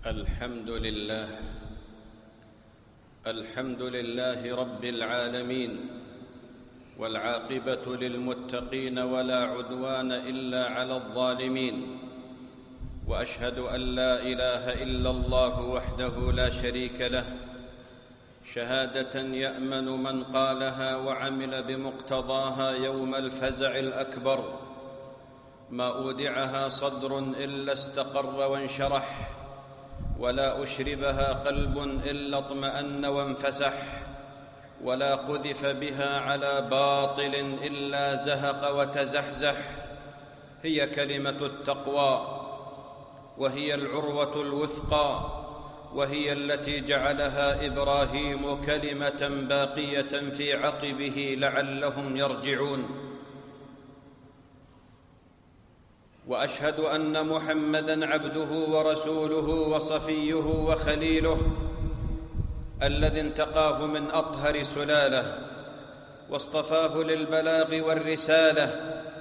الحمد لله رب العالمين، والعاقبة للمتقين ولا عدوان إلا على الظالمين، وأشهد أن لا إله إلا الله وحده لا شريك له، شهادة يأمن من قالها وعمل بمقتضاها يوم الفزع الأكبر. ما أودعها صدر إلا استقر وانشرح، ولا أشربها قلب إلا اطمأن وانفسح، ولا قذف بها على باطل إلا زهق وتزحزح. هي كلمة التقوى، وهي العروة الوثقى، وهي التي جعلها إبراهيم كلمة باقية في عقبه لعلهم يرجعون. وأشهد أن محمدًا عبده ورسوله وصفيه وخليله، الذي انتقاه من أطهر سلالة، واصطفاه للبلاغ والرسالة،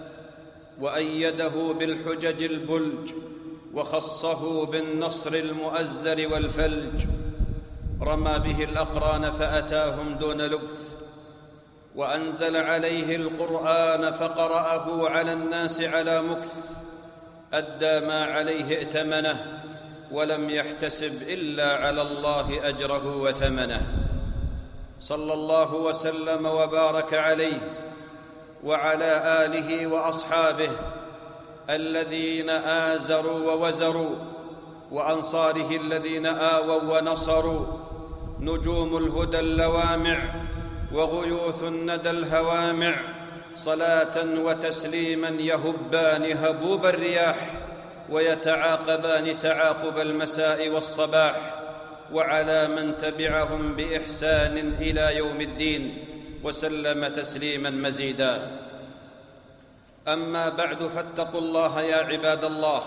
وأيده بالحجج البلج، وخصه بالنصر المؤزر والفلج. رمى به الأقران فأتاهم دون لبث، وأنزل عليه القرآن فقرأه على الناس على مكث. أدى ما عليه ائتمنه، ولم يحتسب إلا على الله أجره وثمنه. صلى الله وسلم وبارك عليه وعلى آله وأصحابه الذين آزروا ووزروا، وأنصاره الذين آووا ونصروا، نجوم الهدى اللوامع وغيوث الندى الهوامع. صلاة وتسليما يهبان هبوب الرياح، ويتعاقبان تعاقب المساء والصباح، وعلى من تبعهم بإحسان إلى يوم الدين، وسلم تسليما مزيدا. أما بعد، فاتقوا الله يا عباد الله،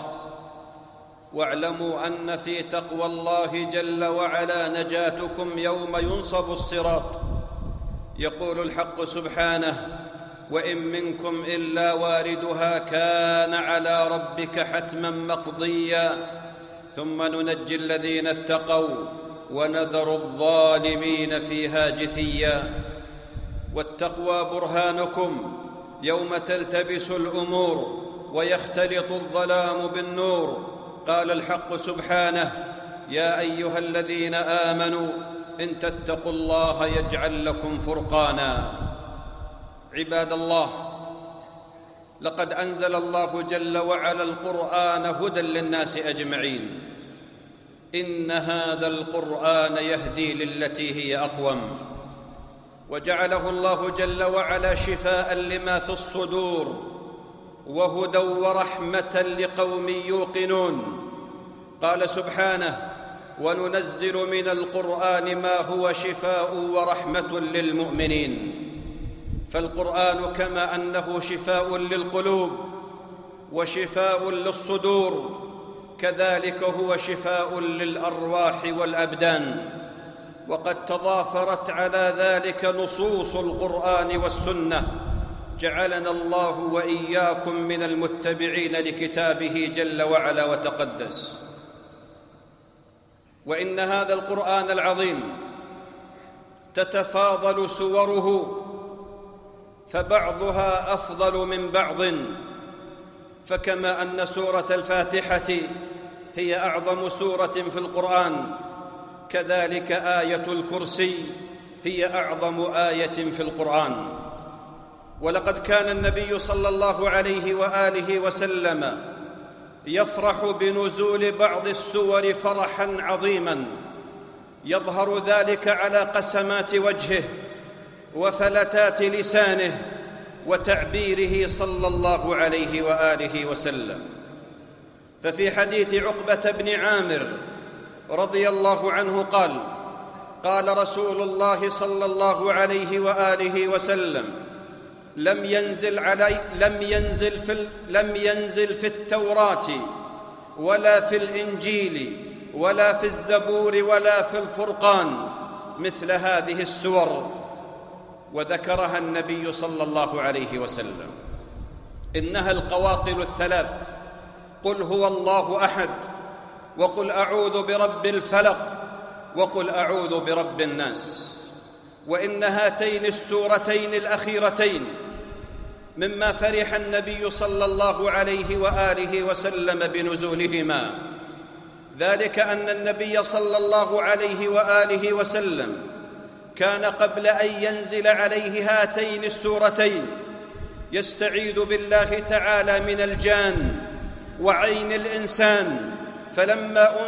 واعلموا أن في تقوى الله جل وعلا نجاتكم يوم ينصب الصراط. يقول الحق سبحانه: وإن منكم إلا واردها كان على ربك حتما مقضيا، ثم ننجي الذين اتقوا ونذر الظالمين فيها جثيا. والتقوى برهانكم يوم تلتبس الأمور ويختلط الظلام بالنور. قال الحق سبحانه: يا أيها الذين آمنوا إن تتقوا الله يجعل لكم فرقانا. عباد الله، لقد أنزل الله جل وعلا القرآن هدى للناس أجمعين. إن هذا القرآن يهدي للتي هي أقوم، وجعله الله جل وعلا شفاء لما في الصدور، وهدى ورحمة لقوم يوقنون. قال سبحانه: وننزل من القرآن ما هو شفاء ورحمة للمؤمنين. فالقرآن كما أنه شفاء للقلوب وشفاء للصدور، كذلك هو شفاء للأرواح والأبدان. وقد تضافرت على ذلك نصوص القرآن والسنة، جعلنا الله وإياكم من المتبعين لكتابه جل وعلا وتقدس. وإن هذا القرآن العظيم تتفاضل سوره، فبعضها أفضل من بعض. فكما أن سورة الفاتحة هي أعظم سورة في القرآن، كذلك آية الكرسي هي أعظم آية في القرآن. ولقد كان النبي صلى الله عليه وآله وسلم يفرح بنزول بعض السور فرحاً عظيماً، يظهر ذلك على قسمات وجهه وفلتات لسانه وتعبيره صلى الله عليه وآله وسلم. ففي حديث عقبة بن عامر رضي الله عنه قال: قال رسول الله صلى الله عليه وآله وسلم: لم ينزل في التوراة ولا في الإنجيل ولا في الزبور ولا في الفرقان مثل هذه السور. وذكرها النبي صلى الله عليه وسلم. إنها القواطل الثلاث: قل هو الله أحد، وقل أعوذ برب الفلق وقل أعوذ برب الناس. وإن هاتين السورتين الأخيرتين مما فرح النبي صلى الله عليه وآله وسلم بنزولهما، ذلك أن النبي صلى الله عليه وآله وسلم كان قبل أن ينزل عليه هاتين السورتين يستعيذ بالله تعالى من الجان وعين الإنسان. فلما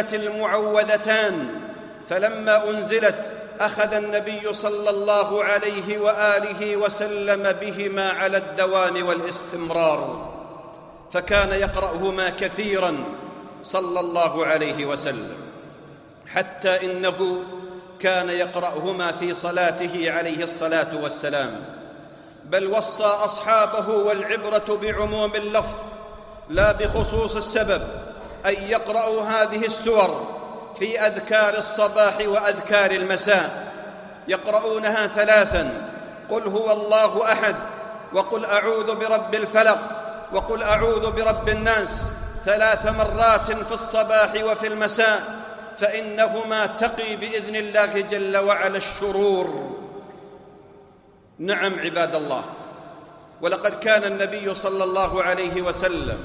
أنزلت أخذ النبي صلى الله عليه وآله وسلم بهما على الدوام والاستمرار، فكان يقرأهما كثيراً صلى الله عليه وسلم، حتى إنه كان يقرأهما في صلاته عليه الصلاة والسلام، بل وصى أصحابه والعبرة بعموم اللفظ لا بخصوص السبب أن يقرأوا هذه السور في أذكار الصباح وأذكار المساء، يقرؤونها ثلاثاً: قل هو الله أحد، وقل أعوذ برب الفلق، وقل أعوذ برب الناس 3 مرات في الصباح وفي المساء، فإنهما تقي بإذن الله جل وعلا الشرور. نعم عباد الله، ولقد كان النبي صلى الله عليه وسلم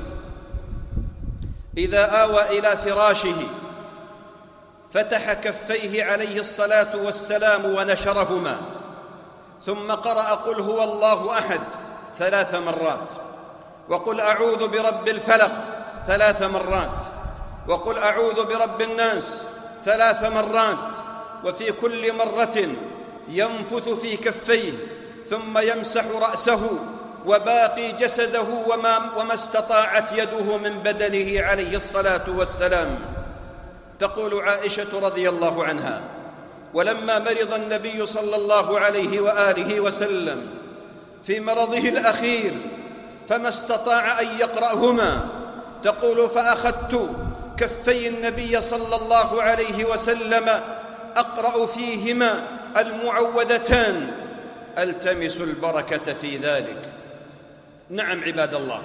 إذا آوى إلى فراشه فتح كفيه عليه الصلاة والسلام ونشرهما، ثم قرأ قل هو الله أحد 3 مرات، وقل أعوذ برب الفلق 3 مرات، وقل أعوذ برب الناس 3 مرات، وفي كل مرة ينفث في كفيه ثم يمسح رأسه وباقي جسده وما استطاعت يده من بدنه عليه الصلاة والسلام. تقول عائشة رضي الله عنها: ولما مرض النبي صلى الله عليه وآله وسلم في مرضه الأخير فما استطاع أن يقرأهما، تقول: فأخذت كفي النبي صلى الله عليه وسلم أقرأ فيهما المعوذتان ألتمس البركة في ذلك. نعم عباد الله،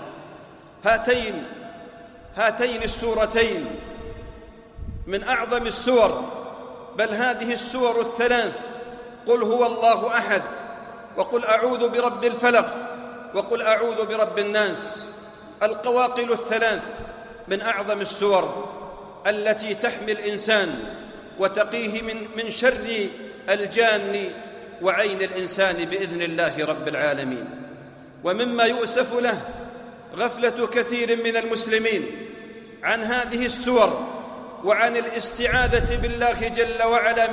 هاتين السورتين من أعظم السور، بل هذه السور الثلاث: قل هو الله أحد، وقل أعوذ برب الفلق، وقل أعوذ برب الناس، القواقل الثلاث من أعظم السور التي تحمي الإنسان وتقيه من شر الجان وعين الإنسان بإذن الله رب العالمين. ومما يؤسف له غفلة كثير من المسلمين عن هذه السور وعن الاستعاذة بالله جل وعلا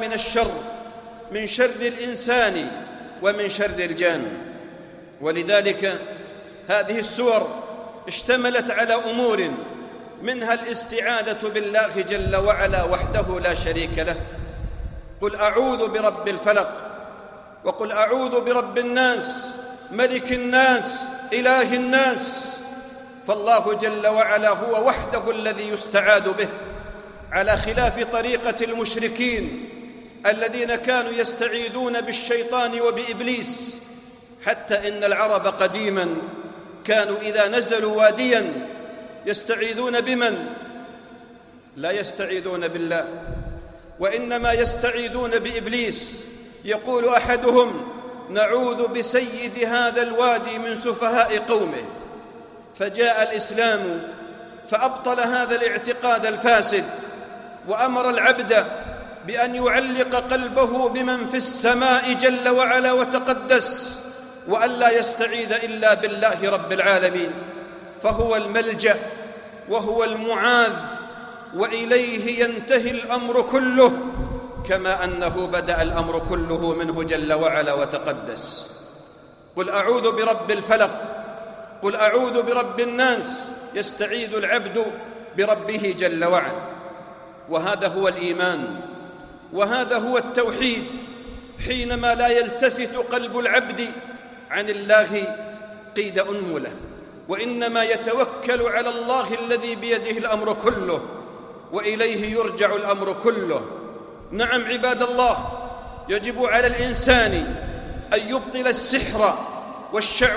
من شر الإنسان ومن شر الجان. ولذلك هذه السور اشتملت على أمور، منها الاستعاذة بالله جل وعلا وحده لا شريك له: قل أعوذ برب الفلق، وقل أعوذ برب الناس ملك الناس إله الناس. فالله جل وعلا هو وحده الذي يستعاذ به، على خلاف طريقة المشركين الذين كانوا يستعيذون بالشيطان وبإبليس، حتى إن العرب قديماً كانوا إذا نزلوا وادياً يستعيذون بمن؟ لا يستعيذون بالله، وإنما يستعيذون بإبليس. يقول أحدهم: نعوذ بسيد هذا الوادي من سفهاء قومه. فجاء الإسلام فأبطل هذا الاعتقاد الفاسد، وأمر العبد بأن يعلق قلبه بمن في السماء جل وعلا وتقدس، وأن لا يستعيذ إلا بالله رب العالمين، فهو الملجأ وهو المعاذ، وإليه ينتهي الأمر كله، كما أنه بدأ الأمر كله منه جل وعلا وتقدس. قل أعوذ برب الفلق، قل أعوذ برب الناس، يستعيذ العبد بربه جل وعلا. وهذا هو الإيمان، وهذا هو التوحيد، حينما لا يلتفت قلب العبد عن الله قيد أنملة، وإنما يتوكل على الله الذي بيده الأمر كله، وإليه يرجع الأمر كله. نعم عباد الله، يجب على الإنسان أن يبطل السحر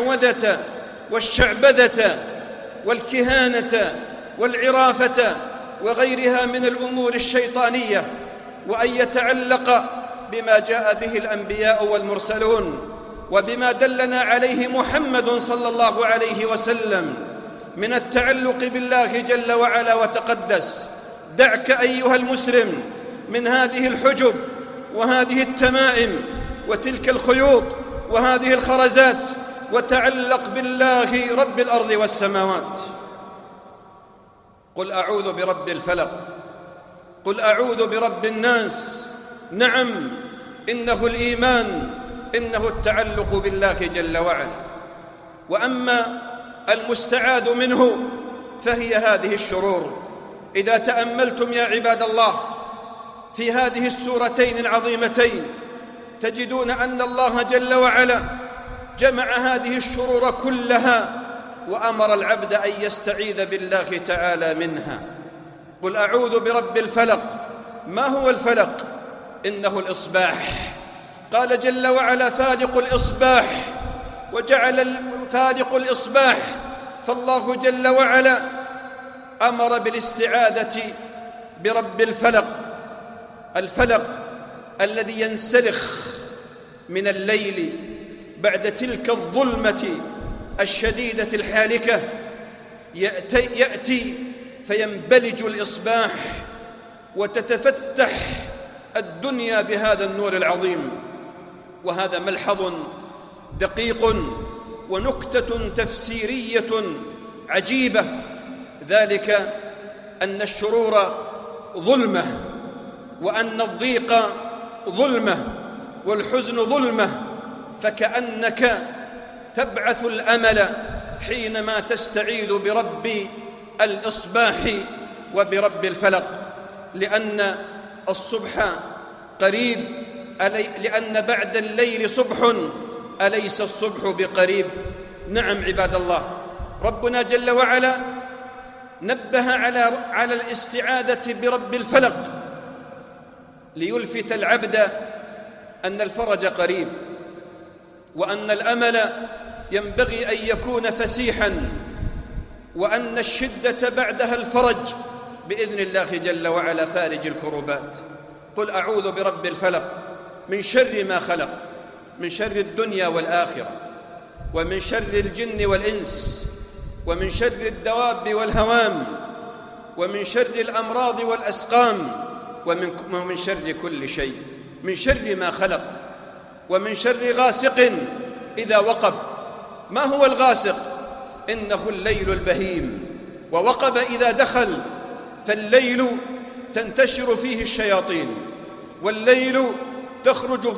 والشعوذة والشعبذة والكهانة والعرافة وغيرها من الأمور الشيطانية، وأن يتعلق بما جاء به الأنبياء والمرسلون وبما دلنا عليه محمد صلى الله عليه وسلم من التعلق بالله جل وعلا وتقدس. دعك أيها المسلم من هذه الحجب وهذه التمائم وتلك الخيوط وهذه الخرزات، وتعلق بالله رب الأرض والسماوات. قل أعوذ برب الفلق، قل أعوذ برب الناس. نعم، إنه الإيمان، إنه التعلق بالله جل وعلا. وأما المستعاذ منه فهي هذه الشرور. إذا تأملتم يا عباد الله في هذه السورتين العظيمتين تجدون أن الله جل وعلا جمع هذه الشرور كلها وأمر العبد أن يستعيذ بالله تعالى منها. قل أعوذ برب الفلق. ما هو الفلق؟ إنه الإصباح. قال جل وعلا فالق الإصباح، وجعل فالق الإصباح. فالله جل وعلا أمر بالاستعاذة برب الفلق، الفلق الذي ينسلخ من الليل بعد تلك الظلمة الشديدة الحالكة، يأتي فينبلج الإصباح وتتفتح الدنيا بهذا النور العظيم. وهذا ملحظ دقيق ونكتة تفسيرية عجيبة، ذلك أن الشرور ظلمة، وأن الضيق ظلمة، والحزن ظلمة، فكأنك تبعث الأمل حينما تستعيذ برب الإصباح وبرب الفلق، لأن الصبح قريب، لأن بعد الليل صبح، أليس الصبح بقريب؟ نعم عباد الله، ربنا جل وعلا نبه على الاستعاذة برب الفلق ليلفت العبد أن الفرج قريب، وأن الأمل ينبغي أن يكون فسيحا، وأن الشدة بعدها الفرج بإذن الله جل وعلا فارج الكروبات. قل أعوذ برب الفلق من شر ما خلق، من شر الدنيا والآخرة، ومن شر الجن والإنس، ومن شر الدواب والهوام، ومن شر الأمراض والأسقام، ومن شر كل شيء، من شر ما خلق، ومن شر غاسق إذا وقب. ما هو الغاسق؟ إنه الليل البهيم، ووقب إذا دخل، فالليل تنتشر فيه الشياطين، والليل تخرج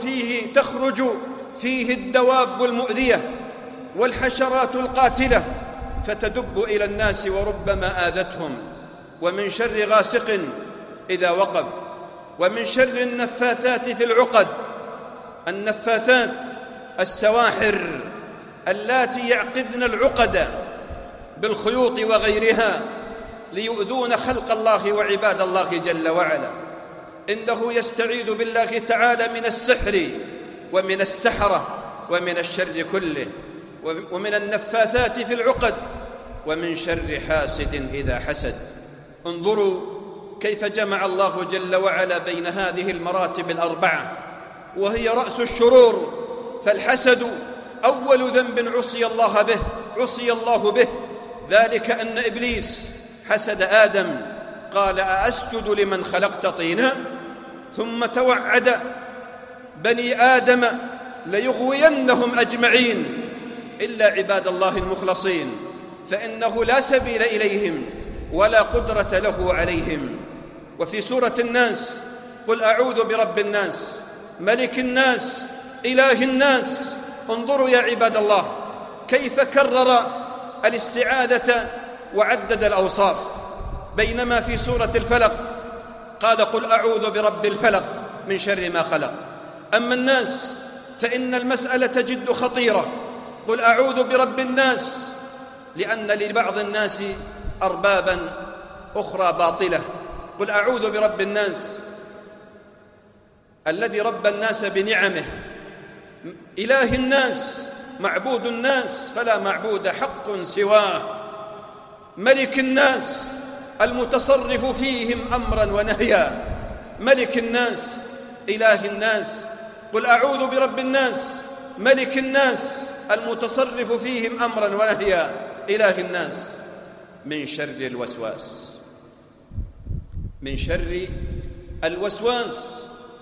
فيه الدواب المؤذية والحشرات القاتلة فتدب إلى الناس وربما آذتهم. ومن شر غاسق إذا وقب، ومن شر النفاثات في العقد، النفاثات السواحر اللاتي يعقدن العقد بالخيوط وغيرها ليؤذون خلق الله وعباد الله جل وعلا. إنه يستعيذ بالله تعالى من السحر ومن السحرة ومن الشر كله، ومن النفاثات في العقد، ومن شر حاسد إذا حسد. انظروا كيف جمع الله جل وعلا بين هذه المراتب الأربعة، وهي رأس الشرور. فالحسد أول ذنب عصي الله به، ذلك أن إبليس حسد آدم، قال أأسجد لمن خلقت طينا، ثم توعد بني آدم ليغوينهم أجمعين إلا عباد الله المخلصين، فإنه لا سبيل إليهم ولا قدرة له عليهم. وفي سورة الناس قل أعوذ برب الناس ملك الناس إله الناس. انظروا يا عباد الله كيف كرر الاستعاذة وعدد الأوصاف، بينما في سورة الفلق قال قل أعوذ برب الفلق من شر ما خلق. أما الناس فإن المسألة جد خطيرة. قل أعوذ برب الناس، لأن لبعض الناس أربابا أخرى باطلة. قل أعوذ برب الناس الذي رب الناس بنعمه، إله الناس، معبود الناس، فلا معبود حق سواه، ملك الناس المتصرف فيهم أمرا ونهيا، ملك الناس إله الناس، قل أعوذ برب الناس ملك الناس المتصرف فيهم أمرا ونهيا إله الناس، من شر الوسواس، من شر الوسواس.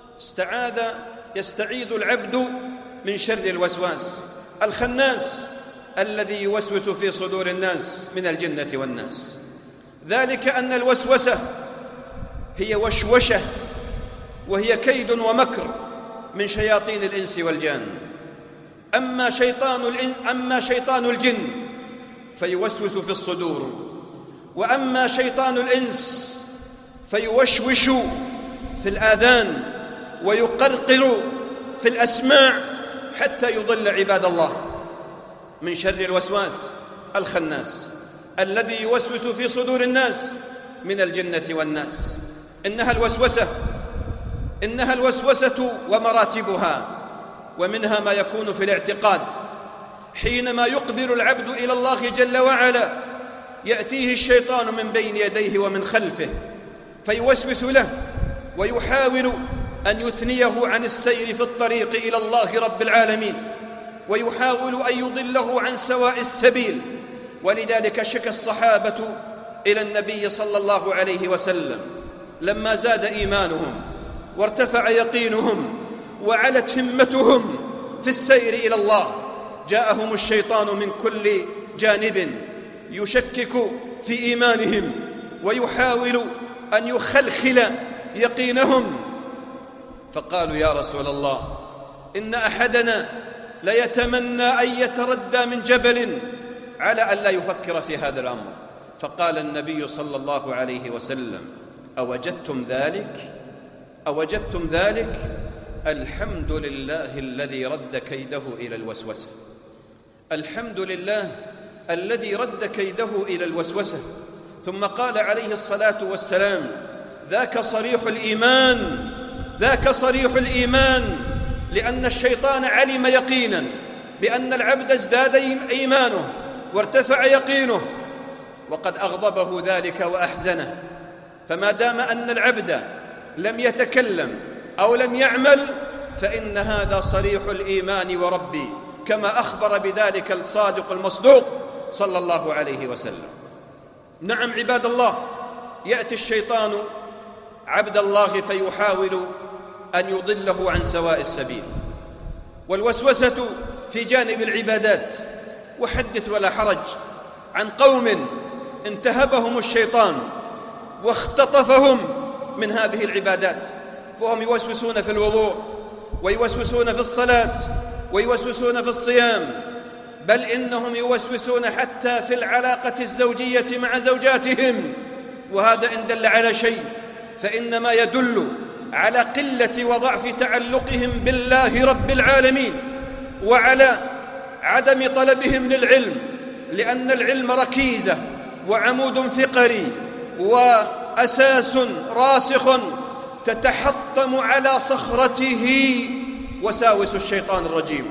يستعيذ العبد من شر الوسواس الخناس الذي يوسوس في صدور الناس من الجنة والناس. ذلك أن الوسوسة هي وشوشة، وهي كيد ومكر من شياطين الإنس والجان. أما شيطان الجن فيوسوس في الصدور، وأما شيطان الإنس فيوشوش في الآذان ويقرقر في الأسماع حتى يضل عباد الله. من شر الوسواس الخناس الذي يوسوس في صدور الناس من الجنة والناس. إنها الوسوسة ومراتبها، ومنها ما يكون في الاعتقاد. حينما يقبل العبد إلى الله جل وعلا يأتيه الشيطان من بين يديه ومن خلفه فيوسوس له ويحاول أن يثنيه عن السير في الطريق إلى الله رب العالمين، ويحاول أن يضله عن سواء السبيل. ولذلك شكى الصحابة إلى النبي صلى الله عليه وسلم لما زاد إيمانهم وارتفع يقينهم وعلت همتهم في السير إلى الله، جاءهم الشيطان من كل جانب يشكك في إيمانهم ويحاول أن يخلخل يقينهم. فقالوا يا رسول الله إن أحدنا ليتمنى أن يتردى من جبل على أن لا يفكر في هذا الأمر. فقال النبي صلى الله عليه وسلم أوجدتم ذلك؟ الحمد لله الذي رد كيده إلى الوسوسة. الحمد لله الذي رد كيده إلى الوسوسة. ثم قال عليه الصلاة والسلام ذاك صريح الإيمان، لأن الشيطان علم يقينا بأن العبد ازداد إيمانه وارتفع يقينه، وقد أغضبه ذلك وأحزنه. فما دام أن العبد لم يتكلم أو لم يعمل فإن هذا صريح الإيمان وربي، كما أخبر بذلك الصادق المصدوق صلى الله عليه وسلم. نعم عباد الله، يأتي الشيطان عبد الله فيحاول أن يضله عن سواء السبيل. والوسوسة في جانب العبادات، وحدث ولا حرج عن قوم انتهبهم الشيطان واختطفهم من هذه العبادات، فهم يوسوسون في الوضوء ويوسوسون في الصلاة ويوسوسون في الصيام، بل إنهم يوسوسون حتى في العلاقة الزوجية مع زوجاتهم. وهذا إن دل على شيء فإنما يدل على قلة وضعف تعلقهم بالله رب العالمين، وعلى عدم طلبهم للعلم، لأن العلم ركيزة وعمود فقري وأساس راسخ تتحطم على صخرته وساوس الشيطان الرجيم.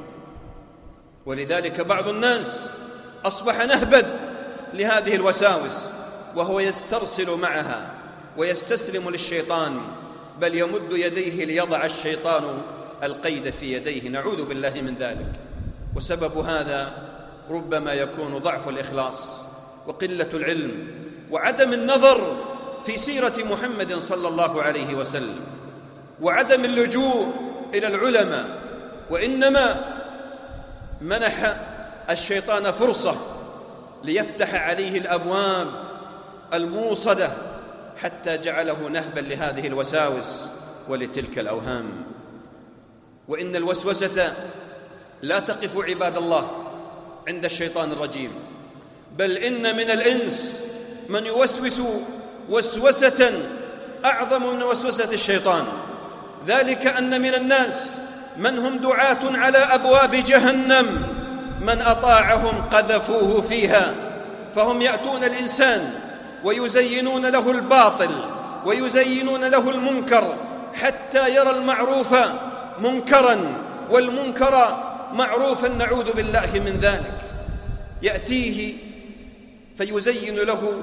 ولذلك بعض الناس أصبح نهبا لهذه الوساوس، وهو يسترسل معها ويستسلم للشيطان، بل يمد يديه ليضع الشيطان القيد في يديه، نعوذ بالله من ذلك. وسبب هذا ربما يكون ضعف الإخلاص وقلة العلم وعدم النظر في سيرة محمد صلى الله عليه وسلم، وعدم اللجوء إلى العلماء. وإنما منح الشيطان فرصة ليفتح عليه الأبواب الموصدة حتى جعله نهبا لهذه الوساوس ولتلك الأوهام. وإن الوسوسة لا تقف عباد الله عند الشيطان الرجيم، بل إن من الإنس من يوسوس وسوسة أعظم من وسوسة الشيطان. ذلك أن من الناس من هم دعاة على أبواب جهنم، من أطاعهم قذفوه فيها. فهم يأتون الإنسان ويزينون له الباطل ويزينون له المنكر حتى يرى المعروف منكرا والمنكر معروفا، نعوذ بالله من ذلك. يأتيه فيزين له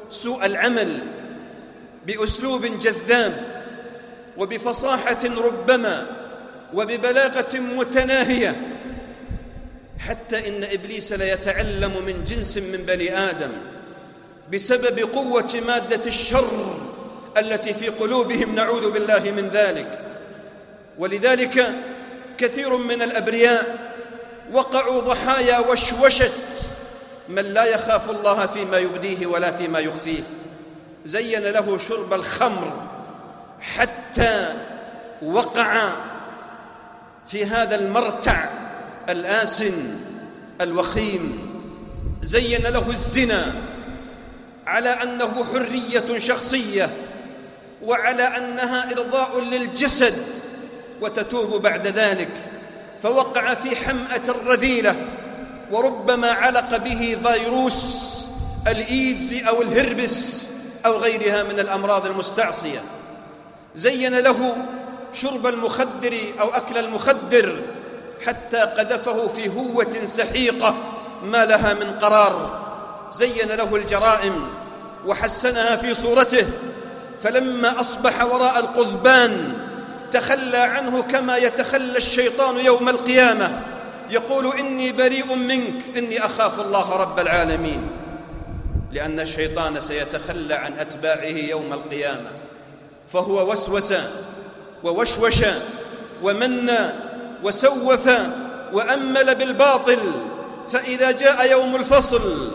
سوء العمل بأسلوب جذاب وبفصاحة ربما وببلاغة متناهية، حتى إن إبليس ليتعلم من جنس من بني آدم بسبب قوة مادة الشر التي في قلوبهم، نعوذ بالله من ذلك. ولذلك كثير من الأبرياء وقعوا ضحايا وشوشة من لا يخاف الله فيما يبديه ولا فيما يخفيه. زين له شرب الخمر حتى وقع في هذا المرتع الآسن الوخيم. زين له الزنا على أنه حرية شخصية وعلى أنها إرضاء للجسد، وتتوب بعد ذلك، فوقع في حمأة رذيلة وربما علق به فيروس الإيدز أو الهربس أو غيرها من الأمراض المستعصية. زين له شرب المخدر أو أكل المخدر حتى قذفه في هوة سحيقة ما لها من قرار. زين له الجرائم وحسنها في صورته، فلما أصبح وراء القضبان تخلى عنه كما يتخلى الشيطان يوم القيامة، يقول إني بريء منك إني أخاف الله رب العالمين، لأن الشيطان سيتخلى عن أتباعه يوم القيامة. فهو وسوس ووشوش ومنى وسوف وأمل بالباطل، فإذا جاء يوم الفصل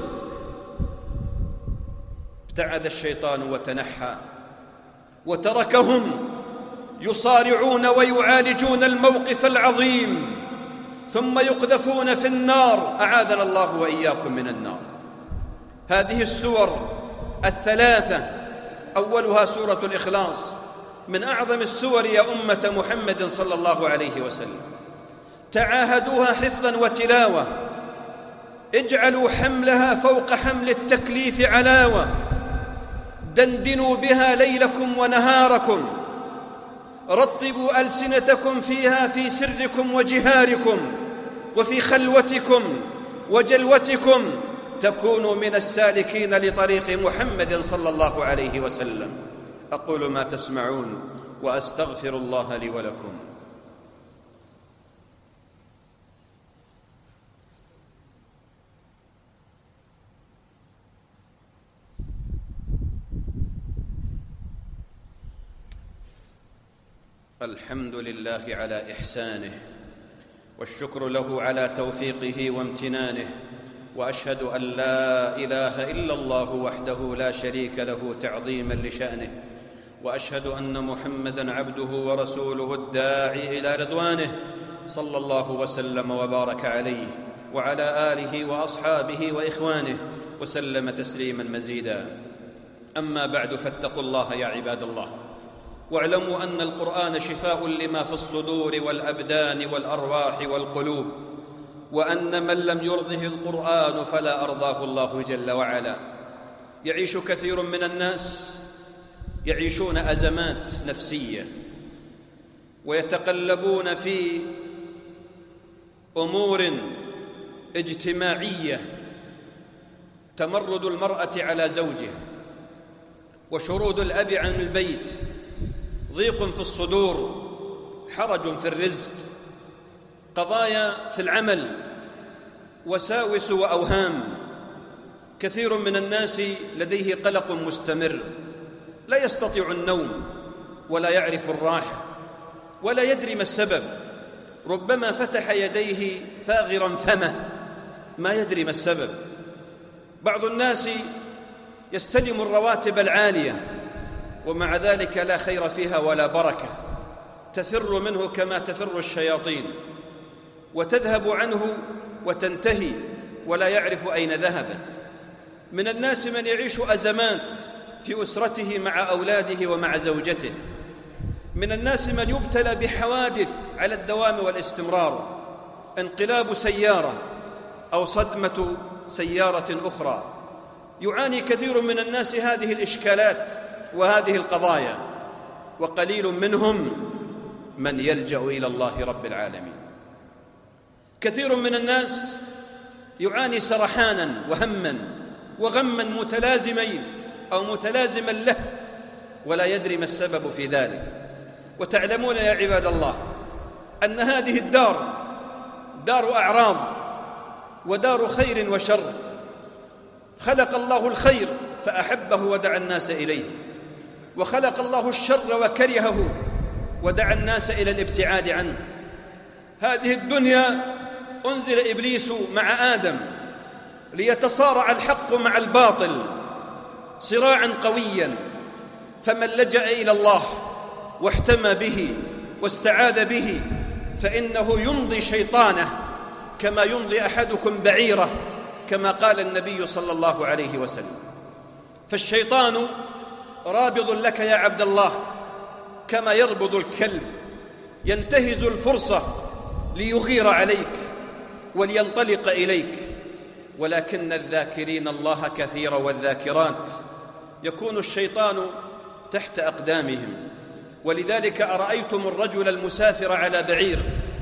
ابتعد الشيطان وتنحى وتركهم يصارعون ويعالجون الموقف العظيم، ثم يقذفون في النار، أعاذنا الله وإياكم من النار. هذه السور الثلاثة أولها سورة الإخلاص، من أعظم السور يا أمة محمد صلى الله عليه وسلم. تعاهدوها حفظا وتلاوة، اجعلوا حملها فوق حمل التكليف علاوة، دندنوا بها ليلكم ونهاركم، رطبوا ألسنتكم فيها في سركم وجهاركم وفي خلوتكم وجلوتكم، تكونوا من السالكين لطريق محمد صلى الله عليه وسلم. أقول ما تسمعون وأستغفر الله لي ولكم. الحمد لله على إحسانه، والشكر له على توفيقه وامتنانه، وأشهد أن لا إله إلا الله وحده لا شريك له تعظيما لشأنه، وأشهد أن محمدًا عبده ورسوله الداعي إلى رضوانه، صلى الله وسلم وبارك عليه وعلى آله وأصحابه وإخوانه وسلم تسليماً مزيداً. أما بعد، فاتقوا الله يا عباد الله، واعلموا أن القرآن شفاء لما في الصدور والأبدان والأرواح والقلوب، وأن من لم يرضه القرآن فلا أرضاه الله جل وعلا. يعيش كثير من الناس يعيشون أزمات نفسية، ويتقلبون في أمور اجتماعية، تمرد المرأة على زوجها، وشرود الأب عن البيت، ضيق في الصدور، حرج في الرزق، قضايا في العمل، وساوس وأوهام. كثير من الناس لديه قلق مستمر، لا يستطيع النوم ولا يعرف الراحة ولا يدري ما السبب. ربما فتح يديه ثاغرا فمه، ما يدري ما السبب. بعض الناس يستلم الرواتب العالية ومع ذلك لا خير فيها ولا بركة، تفر منه كما تفر الشياطين، وتذهب عنه وتنتهي ولا يعرف أين ذهبت. من الناس من يعيش أزمات في أسرته مع أولاده ومع زوجته. من الناس من يبتلى بحوادث على الدوام والاستمرار، انقلاب سيارة أو صدمة سيارة أخرى. يعاني كثير من الناس هذه الإشكالات وهذه القضايا، وقليل منهم من يلجأ إلى الله رب العالمين. كثير من الناس يعاني سرحانا وهما وغما متلازمين، أو متلازما له ولا يدري ما السبب في ذلك. وتعلمون يا عباد الله أن هذه الدار دار أعراض ودار خير وشر. خلق الله الخير فأحبه ودعا الناس إليه، وخلق الله الشر وكرهه ودعا الناس إلى الابتعاد عنه. هذه الدنيا أنزل إبليس مع آدم ليتصارع الحق مع الباطل صراعا قويا، فمن لجأ إلى الله واحتمى به واستعاذ به فإنه يمضي شيطانه كما يمضي أحدكم بعيره، كما قال النبي صلى الله عليه وسلم. فالشيطان رابض لك يا عبد الله كما يربض الكلب، ينتهز الفرصة ليغير عليك ولينطلق إليك. ولكن الذاكرين الله كثيرا والذاكرات يكون الشيطان تحت أقدامهم. ولذلك أرأيتم الرجل المسافر على بعير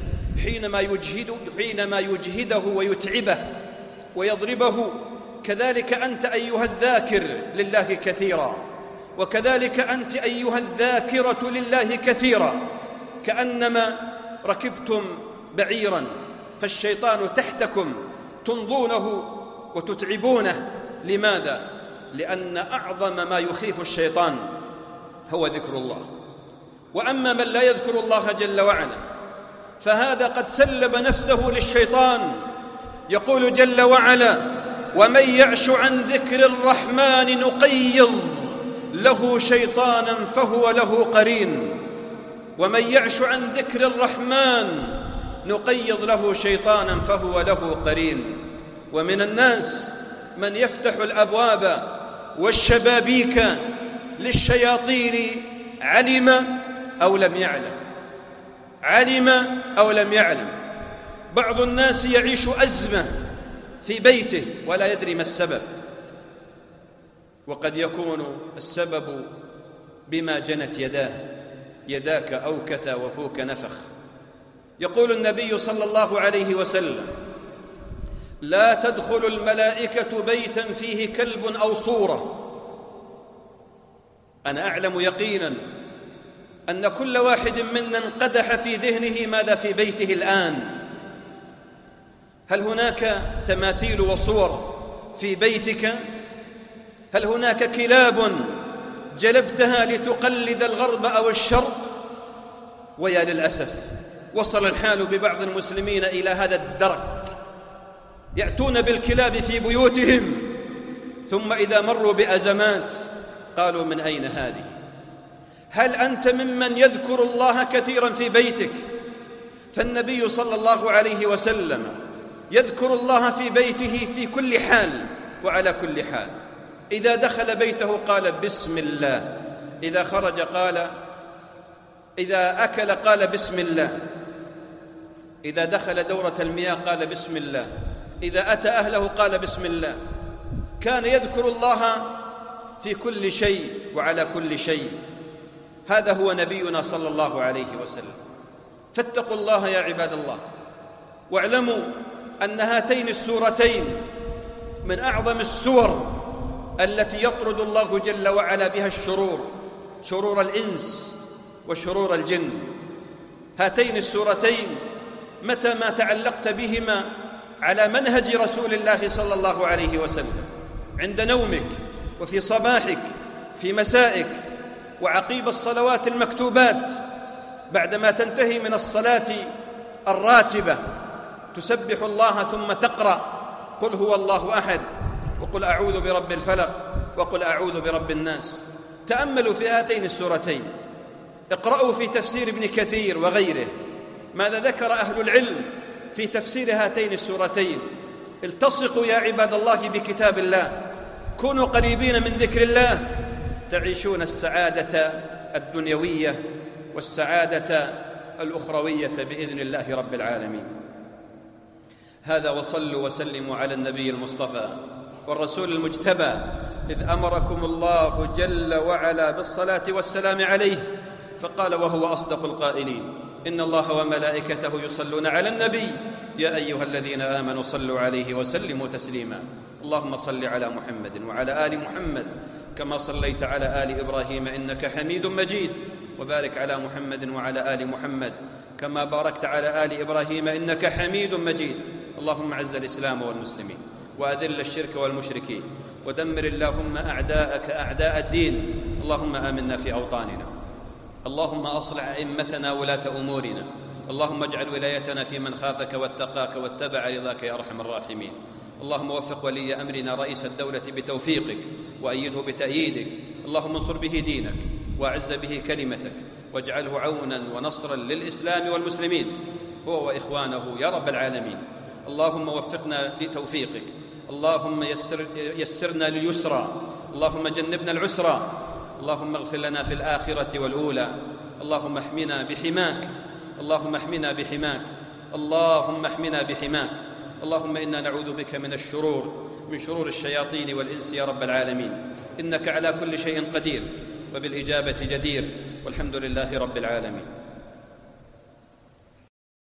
حينما يجهده ويتعبه ويضربه، كذلك أنت أيها الذاكر لله كثيرا، وكذلك أنت أيها الذاكرة لله كثيرا، كأنما ركبتم بعيرا فالشيطان تحتكم تمضونه وتتعبونه. لماذا؟ لأن أعظم ما يخيف الشيطان هو ذكر الله. وأما من لا يذكر الله جل وعلا فهذا قد سلب نفسه للشيطان. يقول جل وعلا: ومن يعش عن ذكر الرحمن نقيض له شيطانا فهو له قرين. ومن يعش عن ذكر الرحمن نقيض له شيطانا فهو له قرين. ومن الناس من يفتح الأبواب والشبابيك للشياطين علم أو لم يعلم، علم أو لم يعلم. بعض الناس يعيش أزمة في بيته ولا يدري ما السبب، وقد يكون السبب بما جنت يداه: يداك أوكت وفوك نفخ. يقول النبي صلى الله عليه وسلم: لا تدخل الملائكة بيتا فيه كلب أو صورة. أنا أعلم يقينا أن كل واحد منا انقدح في ذهنه ماذا في بيته الآن. هل هناك تماثيل وصور في بيتك؟ هل هناك كلاب جلبتها لتقلد الغرب أو الشرق؟ ويا للأسف وصل الحال ببعض المسلمين إلى هذا الدرك، يأتون بالكلاب في بيوتهم ثم إذا مروا بأزمات قالوا: من أين هذه؟ هل أنت ممن يذكر الله كثيرا في بيتك؟ فالنبي صلى الله عليه وسلم يذكر الله في بيته في كل حال وعلى كل حال. إذا دخل بيته قال: بسم الله. إذا خرج قال، إذا أكل قال: بسم الله. إذا دخل دورة المياه قال: بسم الله. إذا أتى أهله قال: بسم الله. كان يذكر الله في كل شيء وعلى كل شيء. هذا هو نبينا صلى الله عليه وسلم. فاتقوا الله يا عباد الله، واعلموا أن هاتين السورتين من أعظم السور التي يطرد الله جل وعلا بها الشرور، شرور الإنس وشرور الجن. هاتين السورتين متى ما تعلقت بهما على منهج رسول الله صلى الله عليه وسلم، عند نومك وفي صباحك في مسائك وعقيب الصلوات المكتوبات، بعدما تنتهي من الصلاة الراتبة تسبح الله ثم تقرأ: قل هو الله أحد، وقل أعوذ برب الفلق، وقل أعوذ برب الناس. تأملوا في هاتين السورتين، اقرأوا في تفسير ابن كثير وغيره ماذا ذكر أهل العلم في تفسير هاتين السورتين. التصقوا يا عباد الله بكتاب الله، كونوا قريبين من ذكر الله، تعيشون السعادة الدنيوية والسعادة الأخروية بإذن الله رب العالمين. هذا، وصلوا وسلموا على النبي المصطفى والرسول المجتبى، إذ أمركم الله جل وعلا بالصلاة والسلام عليه، فقال وهو أصدق القائلين: إن الله وملائكته يصلون على النبي يا أيها الذين آمنوا صلوا عليه وسلموا تسليما. اللهم صل على محمد وعلى آل محمد كما صليت على آل إبراهيم إنك حميد مجيد، وبارك على محمد وعلى آل محمد كما باركت على آل إبراهيم إنك حميد مجيد. اللهم أعز الإسلام والمسلمين وأذل الشرك والمشركين ودمر اللهم أعداءك أعداء الدين. اللهم آمنا في أوطاننا، اللهم أصلح أئمتنا ولاة أمورنا، اللهم اجعل ولايتنا في من خافك واتقاك واتبع رضاك يا أرحم الراحمين. اللهم وفق ولي أمرنا رئيس الدولة بتوفيقك وأيده بتأييدك، اللهم انصر به دينك وأعز به كلمتك واجعله عونا ونصرا للإسلام والمسلمين هو وإخوانه يا رب العالمين. اللهم وفقنا لتوفيقك، اللهم يسرنا لليسرى، اللهم جنبنا العسرى، اللهم اغفر لنا في الآخرة والأولى. اللهم احمنا بحماك، اللهم احمنا بحماك، اللهم احمنا بحماك. اللهم إنا نعوذ بك من الشرور، من شرور الشياطين والإنس يا رب العالمين، إنك على كل شيء قدير وبالإجابة جدير، والحمد لله رب العالمين.